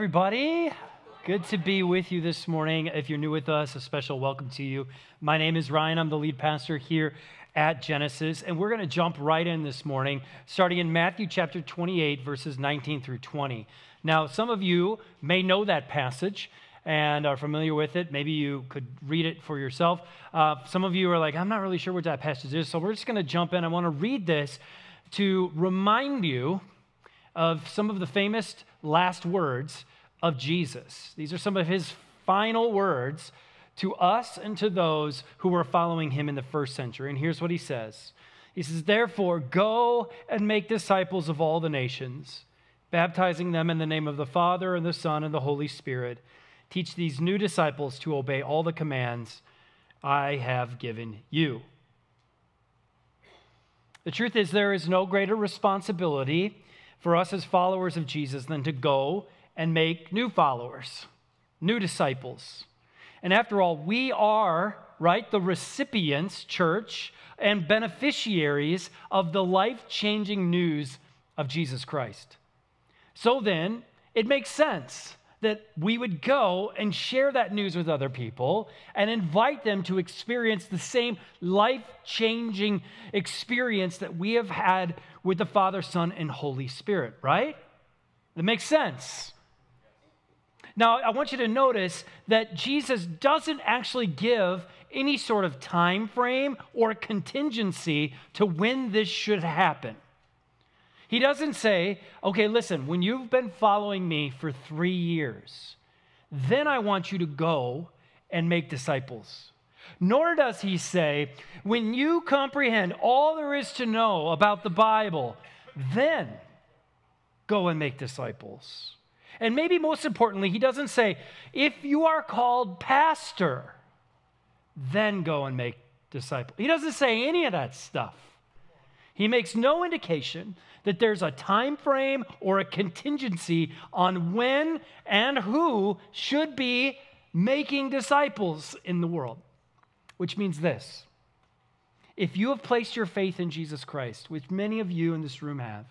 Everybody, good to be with you this morning. If you're new with us, a special welcome to you. My name is Ryan. I'm the lead pastor here at Genesis, and we're going to jump right in this morning, starting in Matthew chapter 28, verses 19 through 20. Now, some of you may know that passage and are familiar with it. Maybe you could read it for yourself. Some of you are like, I'm not really sure what that passage is, so we're just going to jump in. I want to read this to remind you of some of the famous last words of Jesus. These are some of his final words to us and to those who were following him in the first century. And here's what he says. He says, "Therefore, go and make disciples of all the nations, baptizing them in the name of the Father and the Son and the Holy Spirit. Teach these new disciples to obey all the commands I have given you." The truth is, there is no greater responsibility for us as followers of Jesus than to go and make new followers, new disciples. And after all, we are, right, the recipients, church, and beneficiaries of the life-changing news of Jesus Christ. So then, it makes sense that we would go and share that news with other people and invite them to experience the same life-changing experience that we have had with the Father, Son, and Holy Spirit, right? That makes sense. Now, I want you to notice that Jesus doesn't actually give any sort of time frame or contingency to when this should happen. He doesn't say, okay, listen, when you've been following me for 3 years, then I want you to go and make disciples. Nor does he say, when you comprehend all there is to know about the Bible, then go and make disciples. And maybe most importantly, he doesn't say, if you are called pastor, then go and make disciples. He doesn't say any of that stuff. He makes no indication that there's a time frame or a contingency on when and who should be making disciples in the world. Which means this: if you have placed your faith in Jesus Christ, which many of you in this room have,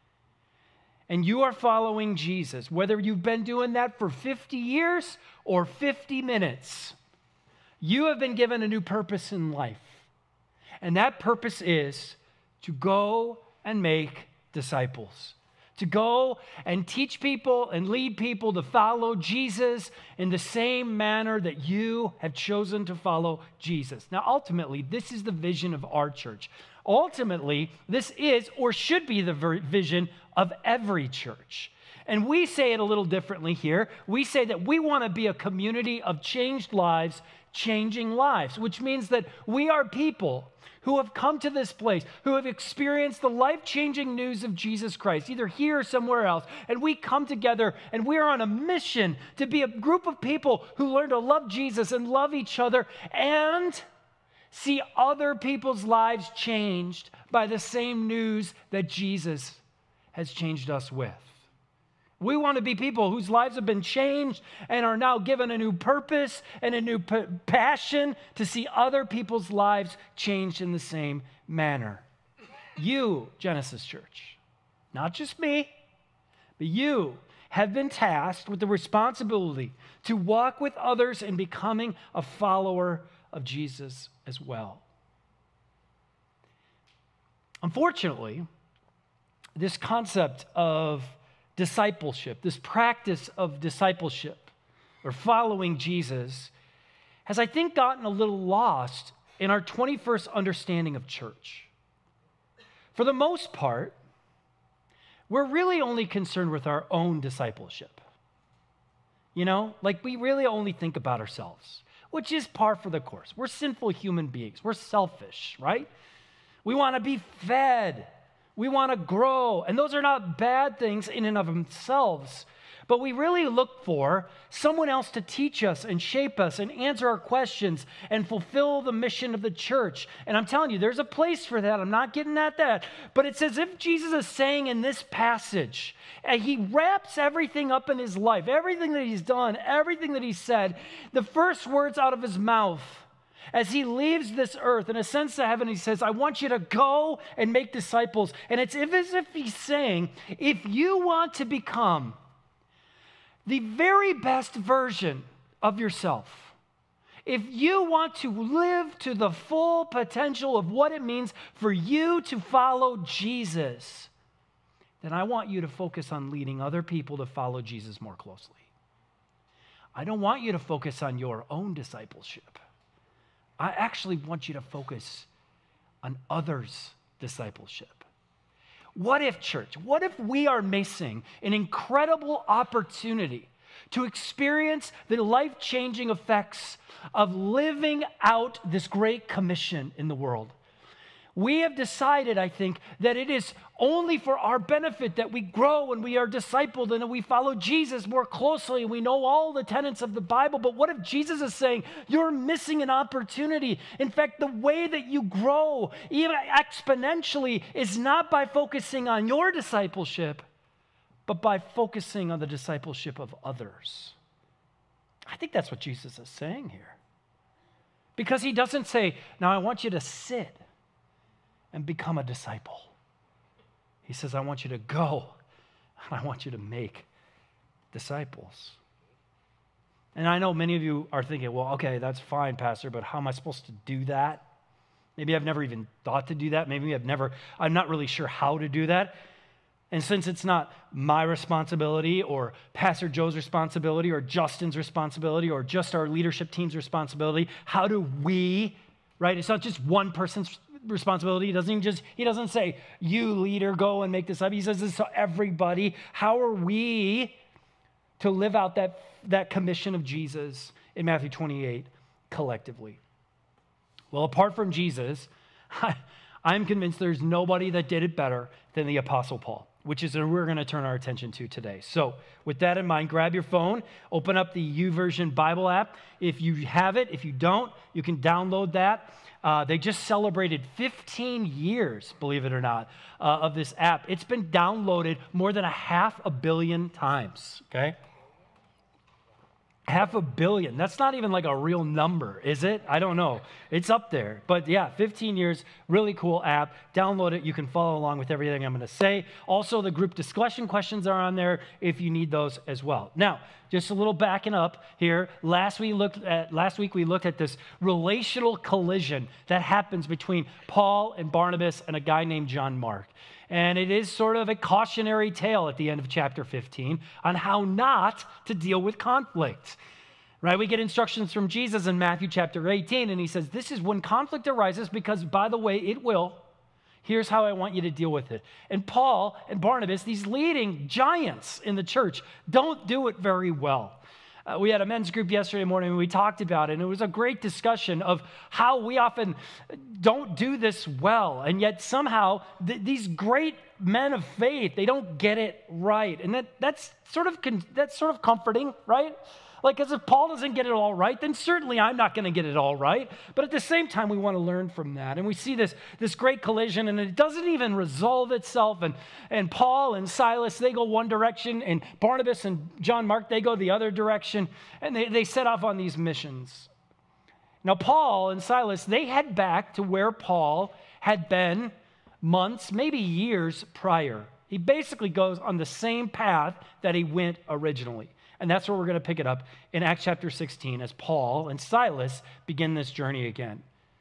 and you are following Jesus, whether you've been doing that for 50 years or 50 minutes, you have been given a new purpose in life. And that purpose is to go and make disciples, to go and teach people and lead people to follow Jesus in the same manner that you have chosen to follow Jesus. Now, ultimately, this is the vision of our church. Ultimately, this is or should be the vision of every church. And we say it a little differently here. We say that we want to be a community of changed lives, changing lives, which means that we are people who have come to this place, who have experienced the life-changing news of Jesus Christ, either here or somewhere else, and we come together and we are on a mission to be a group of people who learn to love Jesus and love each other and see other people's lives changed by the same news that Jesus has changed us with. We want to be people whose lives have been changed and are now given a new purpose and a new passion to see other people's lives changed in the same manner. You, Genesis Church, not just me, but you have been tasked with the responsibility to walk with others in becoming a follower of Jesus as well. Unfortunately, this concept of discipleship, this practice of discipleship or following Jesus has, I think, gotten a little lost in our 21st understanding of church. For the most part, we're really only concerned with our own discipleship. You know, like we really only think about ourselves, which is par for the course. We're sinful human beings. We're selfish, right? We want to be fed. We want to grow, and those are not bad things in and of themselves, but we really look for someone else to teach us and shape us and answer our questions and fulfill the mission of the church. And I'm telling you, there's a place for that. I'm not getting at that. But it's as if Jesus is saying in this passage, and he wraps everything up in his life, everything that he's done, everything that he said, the first words out of his mouth as he leaves this earth and ascends to heaven. He says, I want you to go and make disciples. And it's as if he's saying, if you want to become the very best version of yourself, if you want to live to the full potential of what it means for you to follow Jesus, then I want you to focus on leading other people to follow Jesus more closely. I don't want you to focus on your own discipleship. I actually want you to focus on others' discipleship. What if, church, what if we are missing an incredible opportunity to experience the life-changing effects of living out this great commission in the world? We have decided, I think, that it is only for our benefit that we grow and we are discipled and that we follow Jesus more closely and we know all the tenets of the Bible. But what if Jesus is saying, you're missing an opportunity? In fact, the way that you grow, even exponentially, is not by focusing on your discipleship, but by focusing on the discipleship of others. I think that's what Jesus is saying here. Because he doesn't say, now I want you to sit and become a disciple. He says, I want you to go, and I want you to make disciples. And I know many of you are thinking, well, okay, that's fine, Pastor, but how am I supposed to do that? Maybe I've never even thought to do that. Maybe I'm not really sure how to do that. And since it's not my responsibility or Pastor Joe's responsibility or Justin's responsibility or just our leadership team's responsibility, how do we, right? It's not just one person's responsibility. He doesn't say, you leader, go and make disciples. He says this to everybody. How are we to live out that commission of Jesus in Matthew 28 collectively? Well, apart from Jesus, I'm convinced there's nobody that did it better than the Apostle Paul, which is what we're going to turn our attention to today. So with that in mind, grab your phone, open up the YouVersion Bible app. If you have it, if you don't, you can download that. They just celebrated 15 years, believe it or not, of this app. It's been downloaded more than 500 million times, okay? 500 million. That's not even like a real number, is it? I don't know. It's up there. But yeah, 15 years, really cool app. Download it. You can follow along with everything I'm going to say. Also, the group discussion questions are on there if you need those as well. Now, just a little backing up here. Last week we looked at this relational collision that happens between Paul and Barnabas and a guy named John Mark. And it is sort of a cautionary tale at the end of chapter 15 on how not to deal with conflict. Right? We get instructions from Jesus in Matthew chapter 18, and he says, this is when conflict arises because, by the way, it will. Here's how I want you to deal with it. And Paul and Barnabas, these leading giants in the church, don't do it very well. We had a men's group yesterday morning and we talked about it, and it was a great discussion of how we often don't do this well, and yet somehow these great men of faith, they don't get it right. And that's sort of comforting, right? Like, because if Paul doesn't get it all right, then certainly I'm not going to get it all right. But at the same time, we want to learn from that. And we see this great collision, and it doesn't even resolve itself. And Paul and Silas, they go one direction, and Barnabas and John Mark, they go the other direction. And they set off on these missions. Now, Paul and Silas, they head back to where Paul had been months, maybe years prior. He basically goes on the same path that he went originally. And that's where we're going to pick it up in Acts chapter 16 as Paul and Silas begin this journey again.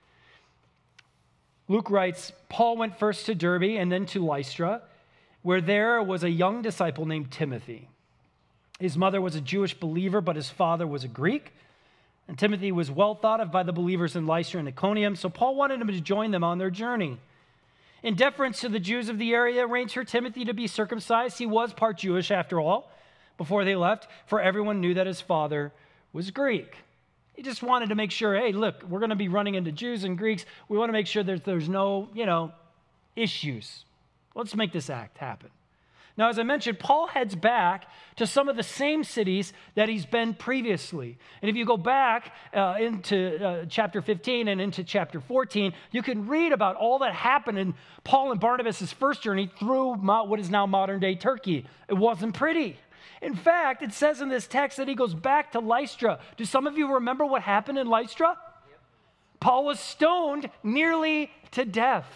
Luke writes, Paul went first to Derbe and then to Lystra, where there was a young disciple named Timothy. His mother was a Jewish believer, but his father was a Greek. And Timothy was well thought of by the believers in Lystra and Iconium, so Paul wanted him to join them on their journey. In deference to the Jews of the area, arranged for Timothy to be circumcised. He was part Jewish after all. Before they left, for everyone knew that his father was Greek. He just wanted to make sure, hey, look, we're going to be running into Jews and Greeks. We want to make sure that there's no, issues. Let's make this act happen. Now, as I mentioned, Paul heads back to some of the same cities that he's been previously. And if you go back into chapter 15 and into chapter 14, you can read about all that happened in Paul and Barnabas' first journey through what is now modern-day Turkey. It wasn't pretty. In fact, it says in this text that he goes back to Lystra. Do some of you remember what happened in Lystra? Yep. Paul was stoned nearly to death.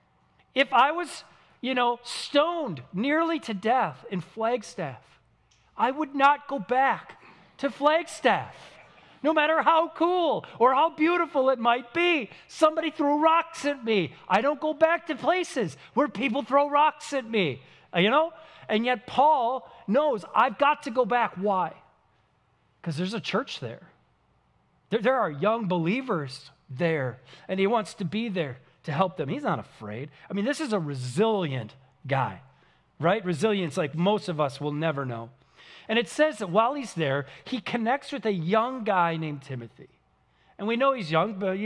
If I was, stoned nearly to death in Flagstaff, I would not go back to Flagstaff. No matter how cool or how beautiful it might be, somebody threw rocks at me. I don't go back to places where people throw rocks at me, you know? And yet Paul knows, I've got to go back. Why? Because there's a church there. There are young believers there, and he wants to be there to help them. He's not afraid. I mean, this is a resilient guy, right? Resilience like most of us will never know. And it says that while he's there, he connects with a young guy named Timothy. And we know he's young, but,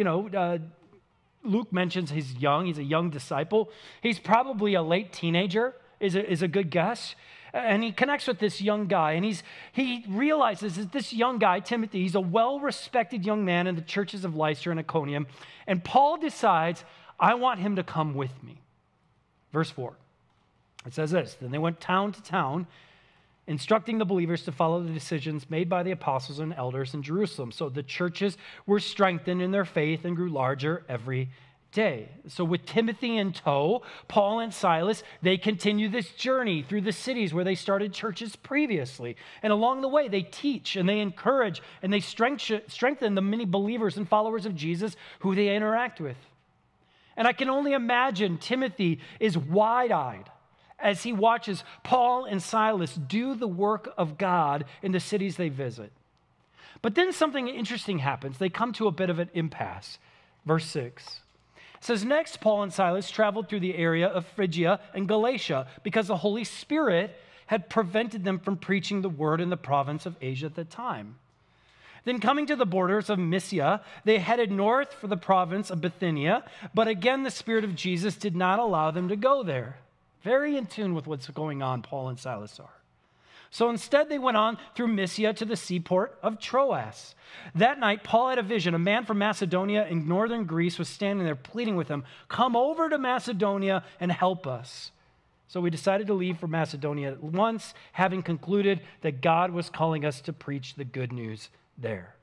Luke mentions he's young. He's a young disciple. He's probably a late teenager, is a good guess. And he connects with this young guy, and he realizes that this young guy, Timothy, he's a well-respected young man in the churches of Lystra and Iconium. And Paul decides, I want him to come with me. Verse 4, it says this, then they went town to town, instructing the believers to follow the decisions made by the apostles and elders in Jerusalem. So the churches were strengthened in their faith and grew larger every day. So with Timothy in tow, Paul and Silas, they continue this journey through the cities where they started churches previously. And along the way, they teach and they encourage and they strengthen the many believers and followers of Jesus who they interact with. And I can only imagine Timothy is wide-eyed as he watches Paul and Silas do the work of God in the cities they visit. But then something interesting happens. They come to a bit of an impasse. Verse 6 it says, next Paul and Silas traveled through the area of Phrygia and Galatia because the Holy Spirit had prevented them from preaching the word in the province of Asia at the time. Then coming to the borders of Mysia, they headed north for the province of Bithynia, but again the Spirit of Jesus did not allow them to go there. Very in tune with what's going on, Paul and Silas are. So instead, they went on through Mysia to the seaport of Troas. That night, Paul had a vision. A man from Macedonia in northern Greece was standing there pleading with him, come over to Macedonia and help us. So we decided to leave for Macedonia at once, having concluded that God was calling us to preach the good news there.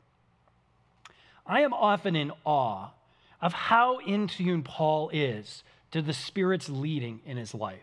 I am often in awe of how in tune Paul is to the Spirit's leading in his life.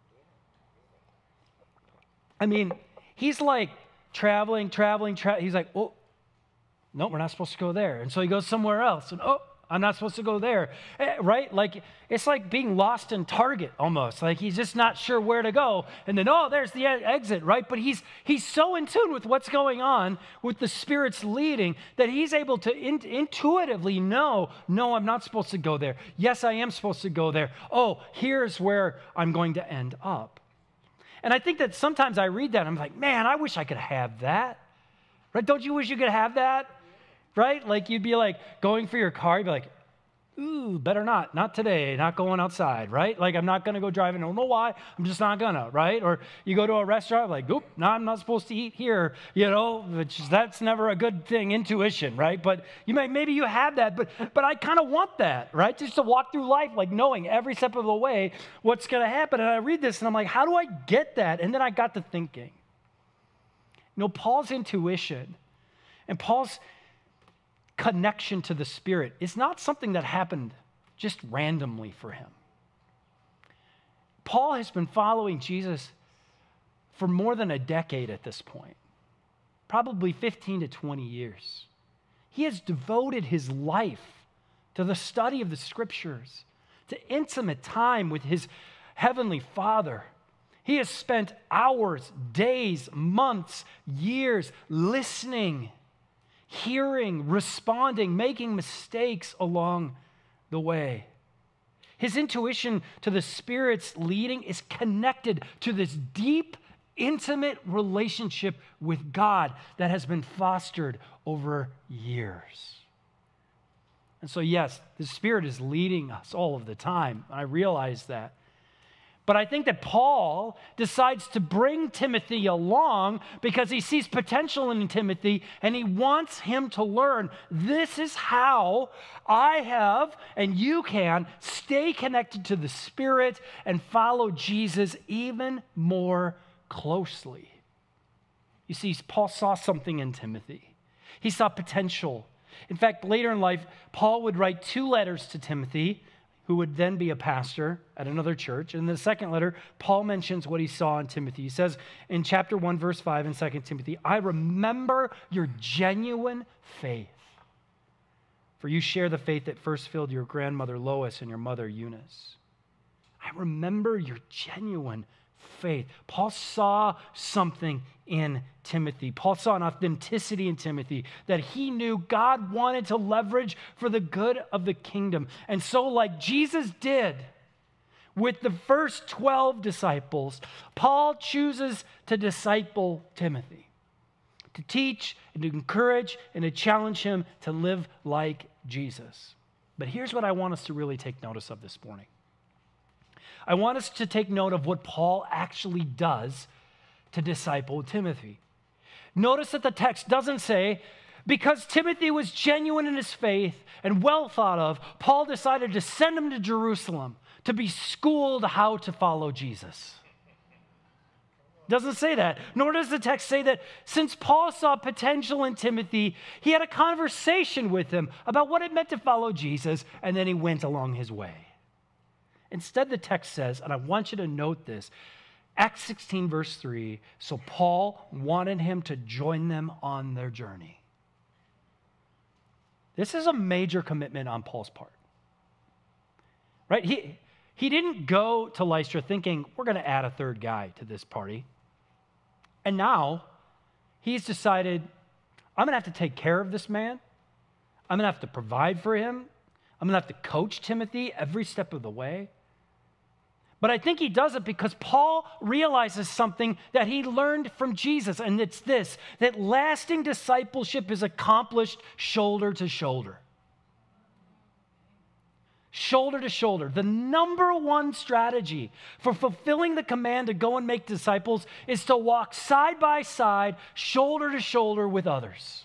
I mean, he's like traveling. He's like, oh, no, we're not supposed to go there. And so he goes somewhere else. And, oh, I'm not supposed to go there. Right? Like, it's like being lost in Target almost. Like, he's just not sure where to go. And then, oh, there's the exit, right? But he's so in tune with what's going on with the Spirit's leading that he's able to intuitively know, no, I'm not supposed to go there. Yes, I am supposed to go there. Oh, here's where I'm going to end up. And I think that sometimes I read that and I'm like, man, I wish I could have that. Right? Don't you wish you could have that? Right? Like you'd be like going for your car, you'd be like, ooh, better not today, not going outside, right? Like I'm not going to go driving, I don't know why, I'm just not gonna, right? Or you go to a restaurant, like, oop, no, I'm not supposed to eat here, which that's never a good thing, intuition, right? But maybe you have that, but I kind of want that, right? Just to walk through life, like knowing every step of the way what's going to happen. And I read this and I'm like, how do I get that? And then I got to thinking, Paul's intuition and Paul's connection to the Spirit is not something that happened just randomly for him. Paul has been following Jesus for more than a decade at this point, probably 15 to 20 years. He has devoted his life to the study of the Scriptures, to intimate time with his heavenly Father. He has spent hours, days, months, years listening, hearing, responding, making mistakes along the way. His intuition to the Spirit's leading is connected to this deep, intimate relationship with God that has been fostered over years. And so, yes, the Spirit is leading us all of the time. I realize that. But I think that Paul decides to bring Timothy along because he sees potential in Timothy and he wants him to learn this is how I have and you can stay connected to the Spirit and follow Jesus even more closely. You see, Paul saw something in Timothy. He saw potential. In fact, later in life, Paul would write 2 letters to Timothy. who would then be a pastor at another church. In the second letter, Paul mentions what he saw in Timothy. He says in chapter 1, verse 5 in 2 Timothy, I remember your genuine faith. For you share the faith that first filled your grandmother Lois and your mother Eunice. I remember your genuine faith. Paul saw something in Timothy. Paul saw an authenticity in Timothy that he knew God wanted to leverage for the good of the kingdom. And so, like Jesus did with the first 12 disciples, Paul chooses to disciple Timothy, to teach and to encourage and to challenge him to live like Jesus. But here's what I want us to really take notice of this morning. I want us to take note of what Paul actually does to disciple Timothy. Notice that the text doesn't say, because Timothy was genuine in his faith and well thought of, Paul decided to send him to Jerusalem to be schooled how to follow Jesus. Doesn't say that. Nor does the text say that since Paul saw potential in Timothy, he had a conversation with him about what it meant to follow Jesus, and then he went along his way. Instead, the text says, and I want you to note this, Acts 16, verse 3, so Paul wanted him to join them on their journey. This is a major commitment on Paul's part. Right? He didn't go to Lystra thinking, we're going to add a third guy to this party. And now, he's decided, I'm going to have to take care of this man. I'm going to have to provide for him. I'm going to have to coach Timothy every step of the way. But I think he does it because Paul realizes something that he learned from Jesus, and it's this, that lasting discipleship is accomplished shoulder to shoulder. Shoulder to shoulder. The number one strategy for fulfilling the command to go and make disciples is to walk side by side, shoulder to shoulder with others.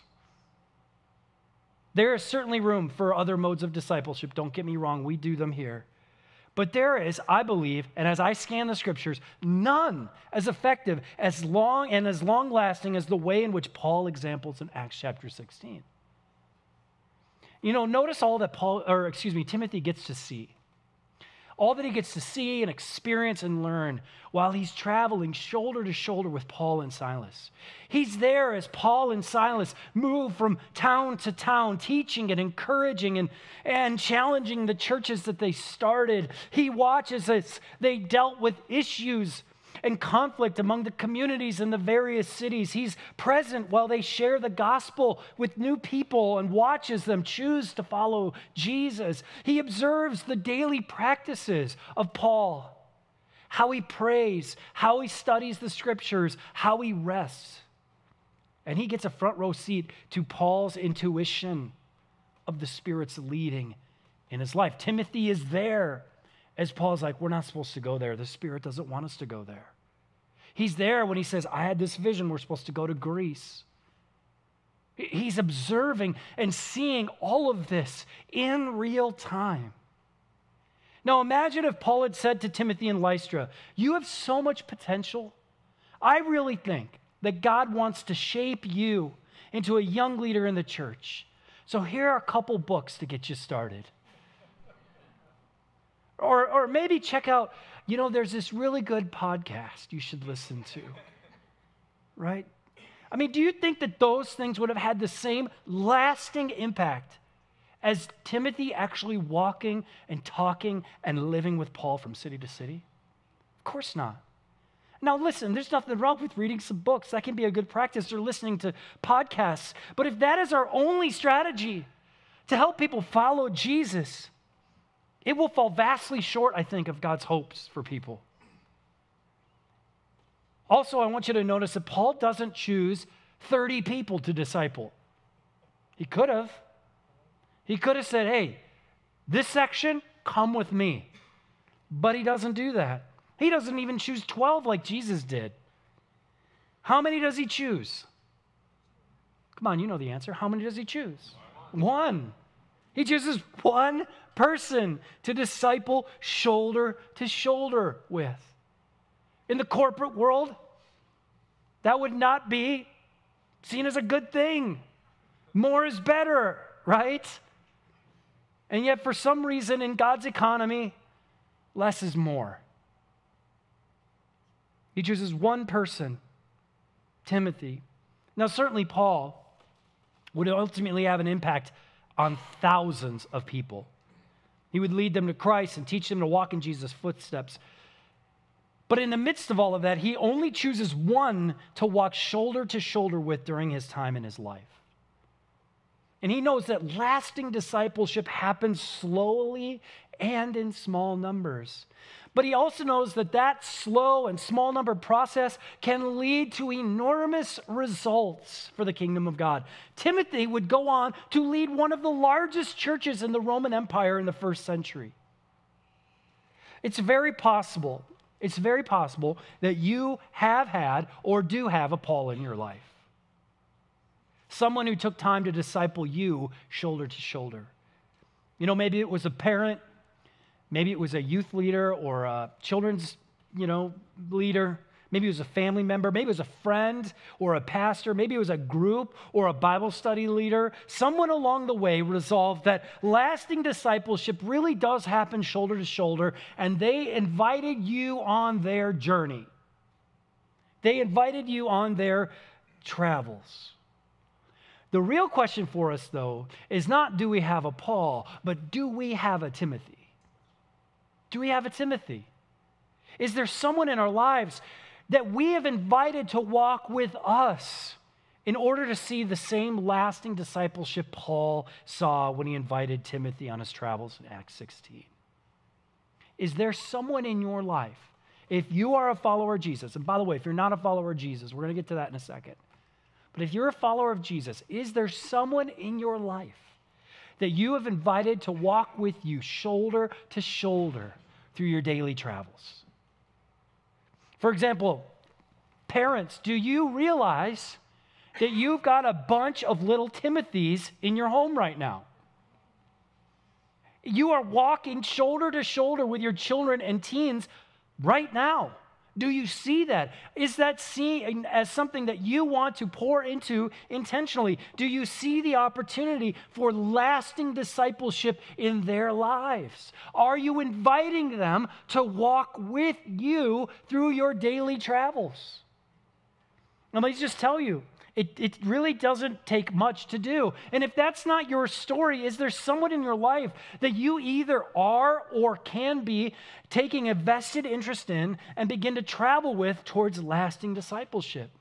There is certainly room for other modes of discipleship. Don't get me wrong, we do them here. But there is, I believe, and as I scan the scriptures, none as effective, as long and as long-lasting as the way in which Paul examples in Acts chapter 16. You know, notice all that Timothy gets to see. All that he gets to see and experience and learn while he's traveling shoulder to shoulder with Paul and Silas. He's there as Paul and Silas move from town to town, teaching and encouraging and challenging the churches that they started. He watches as they dealt with issues and conflict among the communities in the various cities. He's present while they share the gospel with new people and watches them choose to follow Jesus. He observes the daily practices of Paul, how he prays, how he studies the scriptures, how he rests. And he gets a front row seat to Paul's intuition of the Spirit's leading in his life. Timothy is there as Paul's like, we're not supposed to go there. The Spirit doesn't want us to go there. He's there when he says, I had this vision, we're supposed to go to Greece. He's observing and seeing all of this in real time. Now imagine if Paul had said to Timothy in Lystra, you have so much potential. I really think that God wants to shape you into a young leader in the church. So here are a couple books to get you started. Or maybe check out, there's this really good podcast you should listen to, right? I mean, do you think that those things would have had the same lasting impact as Timothy actually walking and talking and living with Paul from city to city? Of course not. Now listen, there's nothing wrong with reading some books. That can be a good practice, or listening to podcasts. But if that is our only strategy to help people follow Jesus, it will fall vastly short, I think, of God's hopes for people. Also, I want you to notice that Paul doesn't choose 30 people to disciple. He could have. He could have said, hey, this section, come with me. But he doesn't do that. He doesn't even choose 12 like Jesus did. How many does he choose? Come on, you know the answer. How many does he choose? One. He chooses one person to disciple shoulder to shoulder with. In the corporate world, that would not be seen as a good thing. More is better, right? And yet, for some reason, in God's economy, less is more. He chooses one person, Timothy. Now, certainly Paul would ultimately have an impact on thousands of people. He would lead them to Christ and teach them to walk in Jesus' footsteps. But in the midst of all of that, he only chooses one to walk shoulder to shoulder with during his time in his life. And he knows that lasting discipleship happens slowly and in small numbers. But he also knows that that slow and small number process can lead to enormous results for the kingdom of God. Timothy would go on to lead one of the largest churches in the Roman Empire in the first century. It's very possible that you have had or do have a Paul in your life. Someone who took time to disciple you shoulder to shoulder. You know, maybe it was a parent, maybe it was a youth leader or a children's, leader. Maybe it was a family member. Maybe it was a friend or a pastor. Maybe it was a group or a Bible study leader. Someone along the way resolved that lasting discipleship really does happen shoulder to shoulder, and they invited you on their journey. They invited you on their travels. The real question for us, though, is not do we have a Paul, but do we have a Timothy? Do we have a Timothy? Is there someone in our lives that we have invited to walk with us in order to see the same lasting discipleship Paul saw when he invited Timothy on his travels in Acts 16? Is there someone in your life, if you are a follower of Jesus, and by the way, if you're not a follower of Jesus, we're going to get to that in a second, but if you're a follower of Jesus, is there someone in your life that you have invited to walk with you shoulder to shoulder through your daily travels? For example, parents, do you realize that you've got a bunch of little Timothys in your home right now? You are walking shoulder to shoulder with your children and teens right now. Do you see that? Is that seen as something that you want to pour into intentionally? Do you see the opportunity for lasting discipleship in their lives? Are you inviting them to walk with you through your daily travels? Now, let me just tell you, it really doesn't take much to do. And if that's not your story, is there someone in your life that you either are or can be taking a vested interest in and begin to travel with towards lasting discipleship?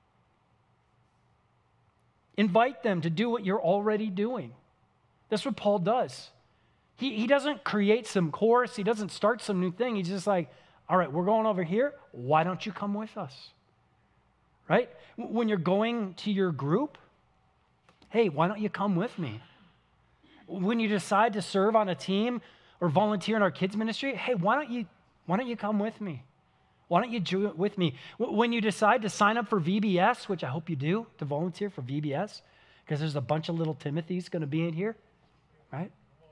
Invite them to do what you're already doing. That's what Paul does. He doesn't create some course. He doesn't start some new thing. He's just like, all right, we're going over here. Why don't you come with us? Right? When you're going to your group, hey, why don't you come with me? When you decide to serve on a team or volunteer in our kids ministry, hey, why don't you come with me? Why don't you do it with me? When you decide to sign up for VBS, which I hope you do, to volunteer for VBS, because there's a bunch of little Timothys going to be in here, right?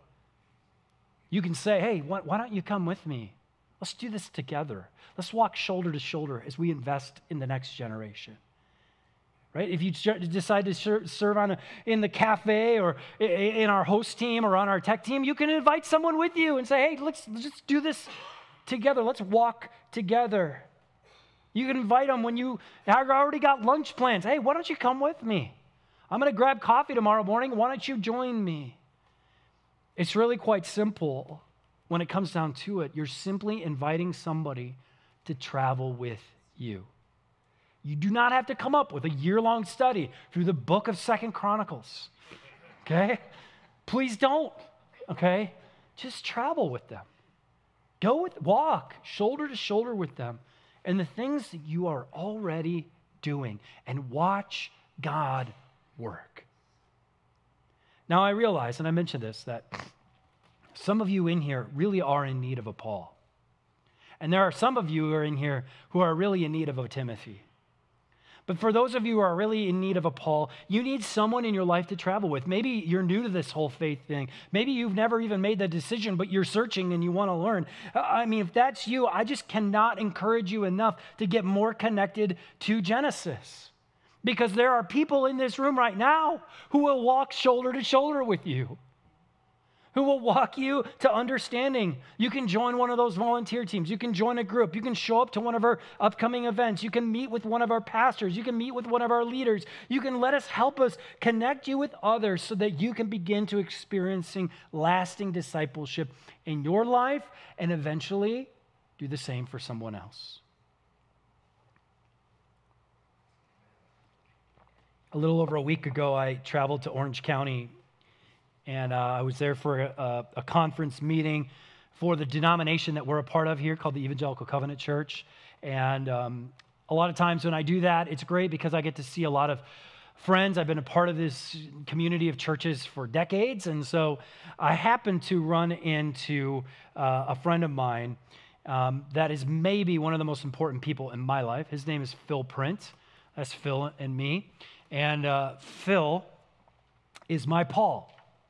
You can say, hey, why don't you come with me? Let's do this together. Let's walk shoulder to shoulder as we invest in the next generation. Right? If you decide to serve in the cafe or in our host team or on our tech team, you can invite someone with you and say, hey, let's just do this together. Let's walk together. You can invite them when you have already got lunch plans. Hey, why don't you come with me? I'm going to grab coffee tomorrow morning. Why don't you join me? It's really quite simple. When it comes down to it, you're simply inviting somebody to travel with you. You do not have to come up with a year-long study through the book of 2 Chronicles, okay? Please don't, okay? Just travel with them. Walk shoulder to shoulder with them and the things that you are already doing and watch God work. Now, I realize, and I mentioned this, that some of you in here really are in need of a Paul. And there are some of you who are in here who are really in need of a Timothy. But for those of you who are really in need of a Paul, you need someone in your life to travel with. Maybe you're new to this whole faith thing. Maybe you've never even made that decision, but you're searching and you want to learn. I mean, if that's you, I just cannot encourage you enough to get more connected to Genesis. Because there are people in this room right now who will walk shoulder to shoulder with you, who will walk you to understanding. You can join one of those volunteer teams. You can join a group. You can show up to one of our upcoming events. You can meet with one of our pastors. You can meet with one of our leaders. You can let us help us connect you with others so that you can begin to experiencing lasting discipleship in your life and eventually do the same for someone else. A little over a week ago, I traveled to Orange County, and I was there for a conference meeting for the denomination that we're a part of here called the Evangelical Covenant Church. And a lot of times when I do that, it's great because I get to see a lot of friends. I've been a part of this community of churches for decades, and so I happened to run into a friend of mine that is maybe one of the most important people in my life. His name is Phil Print. That's Phil and me. And Phil is my Paul.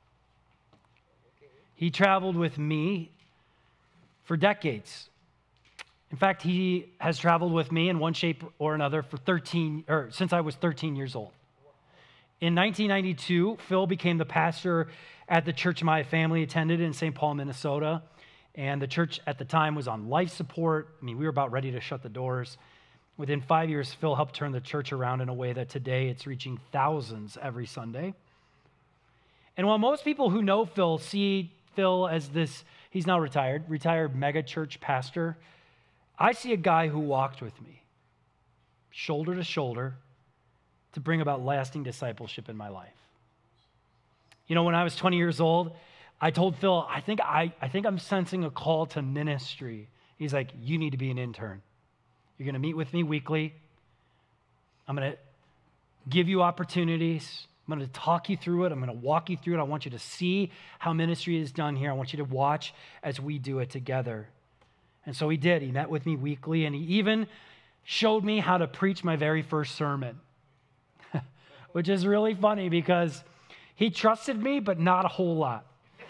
He traveled with me for decades. In fact, he has traveled with me in one shape or another for since I was 13 years old. In 1992, Phil became the pastor at the church my family attended in St. Paul, Minnesota. And the church at the time was on life support. I mean, we were about ready to shut the doors. Within 5 years, Phil helped turn the church around in a way that today it's reaching thousands every Sunday. And while most people who know Phil see Phil as this, he's now retired mega church pastor, I see a guy who walked with me, shoulder to shoulder, to bring about lasting discipleship in my life. You know, when I was 20 years old, I told Phil, I think I'm sensing a call to ministry. He's like, you need to be an intern. You're going to meet with me weekly. I'm going to give you opportunities. I'm going to talk you through it. I'm going to walk you through it. I want you to see how ministry is done here. I want you to watch as we do it together. And so he did. He met with me weekly, and he even showed me how to preach my very first sermon, which is really funny because he trusted me, but not a whole lot.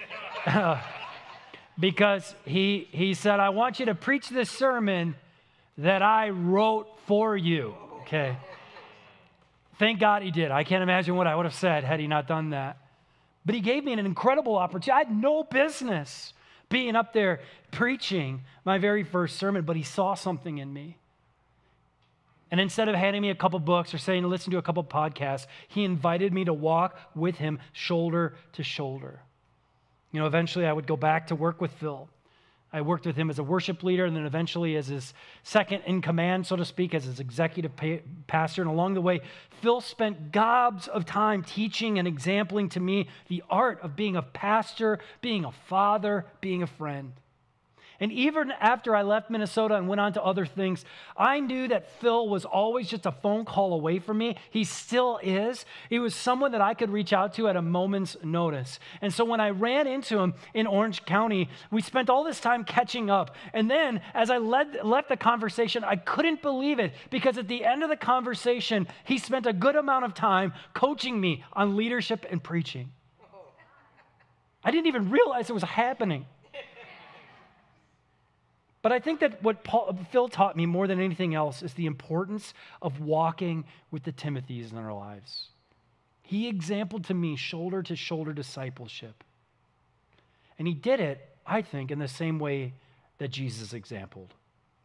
Because he said, I want you to preach this sermon that I wrote for you, okay? Thank God he did. I can't imagine what I would have said had he not done that. But he gave me an incredible opportunity. I had no business being up there preaching my very first sermon, but he saw something in me. And instead of handing me a couple books or saying to listen to a couple podcasts, he invited me to walk with him shoulder to shoulder. You know, eventually I would go back to work with Phil. I worked with him as a worship leader and then eventually as his second in command, so to speak, as his executive pastor. And along the way, Phil spent gobs of time teaching and exempling to me the art of being a pastor, being a father, being a friend. And even after I left Minnesota and went on to other things, I knew that Phil was always just a phone call away from me. He still is. He was someone that I could reach out to at a moment's notice. And so when I ran into him in Orange County, we spent all this time catching up. And then as I left the conversation, I couldn't believe it because at the end of the conversation, he spent a good amount of time coaching me on leadership and preaching. I didn't even realize it was happening. But I think that what Phil taught me more than anything else is the importance of walking with the Timothys in our lives. He exampled to me shoulder-to-shoulder discipleship. And he did it, I think, in the same way that Jesus exampled.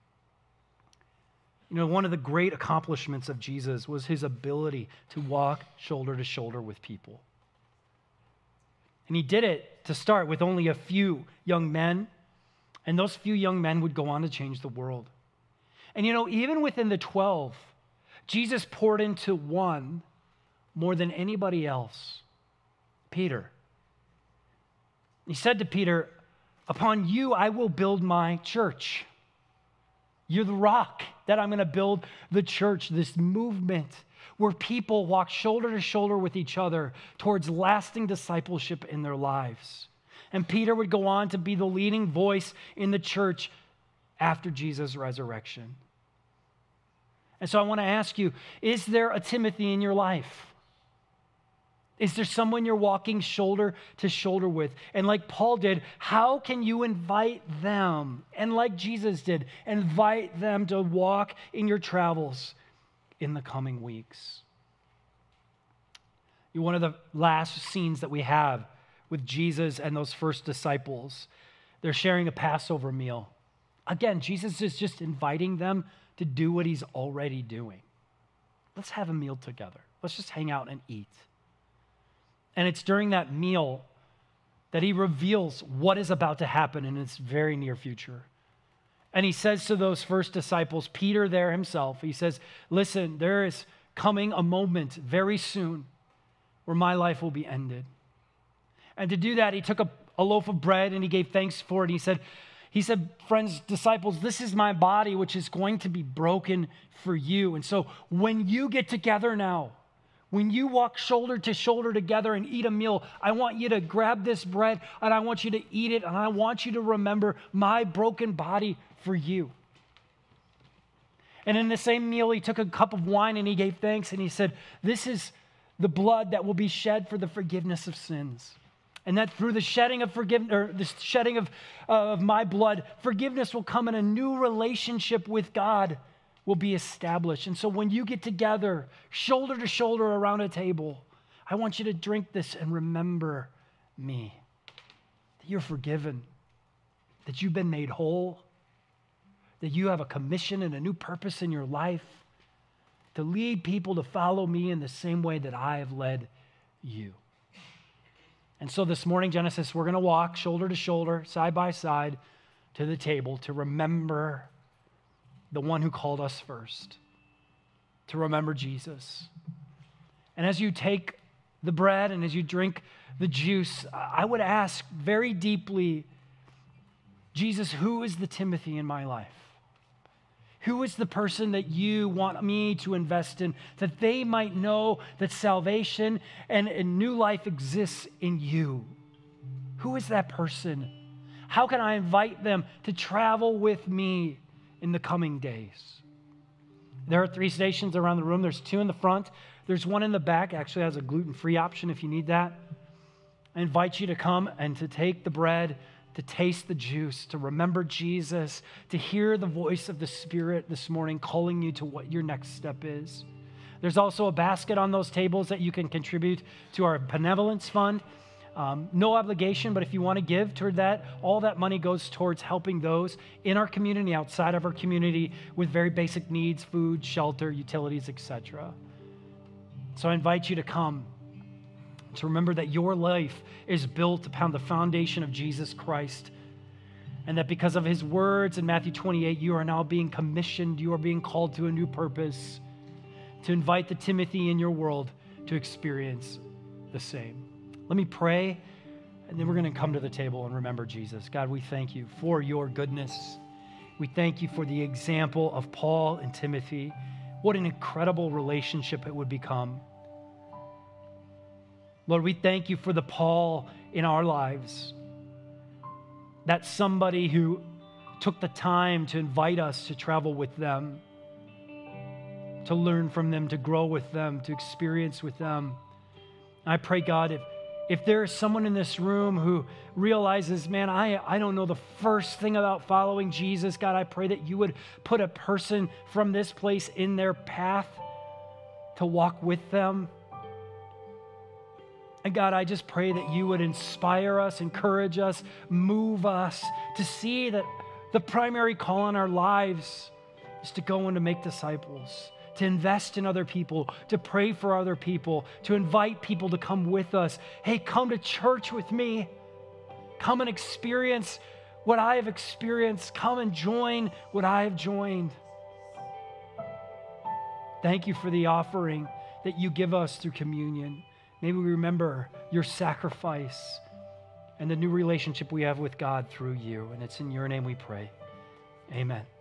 You know, one of the great accomplishments of Jesus was his ability to walk shoulder-to-shoulder with people. And he did it, to start, with only a few young men. And those few young men would go on to change the world. And you know, even within the 12, Jesus poured into one more than anybody else, Peter. He said to Peter, upon you I will build my church. You're the rock that I'm going to build the church, this movement where people walk shoulder to shoulder with each other towards lasting discipleship in their lives. And Peter would go on to be the leading voice in the church after Jesus' resurrection. And so I want to ask you, is there a Timothy in your life? Is there someone you're walking shoulder to shoulder with? And like Paul did, how can you invite them? And like Jesus did, invite them to walk in your travels in the coming weeks. One of the last scenes that we have with Jesus and those first disciples. They're sharing a Passover meal. Again, Jesus is just inviting them to do what he's already doing. Let's have a meal together. Let's just hang out and eat. And it's during that meal that he reveals what is about to happen in its very near future. And he says to those first disciples, Peter there himself, he says, listen, there is coming a moment very soon where my life will be ended. And to do that, he took a loaf of bread and he gave thanks for it. He said, friends, disciples, this is my body, which is going to be broken for you. And so when you get together now, when you walk shoulder to shoulder together and eat a meal, I want you to grab this bread and I want you to eat it and I want you to remember my broken body for you. And in the same meal, he took a cup of wine and he gave thanks and he said, this is the blood that will be shed for the forgiveness of sins. And that through the shedding of of my blood, forgiveness will come and a new relationship with God will be established. And so when you get together, shoulder to shoulder around a table, I want you to drink this and remember me. That you're forgiven, that you've been made whole, that you have a commission and a new purpose in your life to lead people to follow me in the same way that I have led you. And so this morning, Genesis, we're going to walk shoulder to shoulder, side by side to the table to remember the one who called us first, to remember Jesus. And as you take the bread and as you drink the juice, I would ask very deeply, Jesus, who is the Timothy in my life? Who is the person that you want me to invest in, that they might know that salvation and new life exists in you? Who is that person? How can I invite them to travel with me in the coming days? There are 3 stations around the room. There's 2 in the front. There's 1 in the back. Actually has a gluten-free option if you need that. I invite you to come and to take the bread, to taste the juice, to remember Jesus, to hear the voice of the Spirit this morning calling you to what your next step is. There's also a basket on those tables that you can contribute to our benevolence fund. No obligation, but if you want to give toward that, all that money goes towards helping those in our community, outside of our community, with very basic needs, food, shelter, utilities, etc. So I invite you to come, to remember that your life is built upon the foundation of Jesus Christ, and that because of his words in Matthew 28, you are now being commissioned, you are being called to a new purpose, to invite the Timothy in your world to experience the same. Let me pray, and then we're going to come to the table and remember Jesus. God, we thank you for your goodness. We thank you for the example of Paul and Timothy. What an incredible relationship it would become. Lord, we thank you for the Paul in our lives. That's somebody who took the time to invite us to travel with them, to learn from them, to grow with them, to experience with them. I pray, God, if there is someone in this room who realizes, man, I don't know the first thing about following Jesus, God, I pray that you would put a person from this place in their path to walk with them. And God, I just pray that you would inspire us, encourage us, move us to see that the primary call on our lives is to go and to make disciples, to invest in other people, to pray for other people, to invite people to come with us. Hey, come to church with me. Come and experience what I have experienced. Come and join what I have joined. Thank you for the offering that you give us through communion. May we remember your sacrifice and the new relationship we have with God through you. And it's in your name we pray. Amen.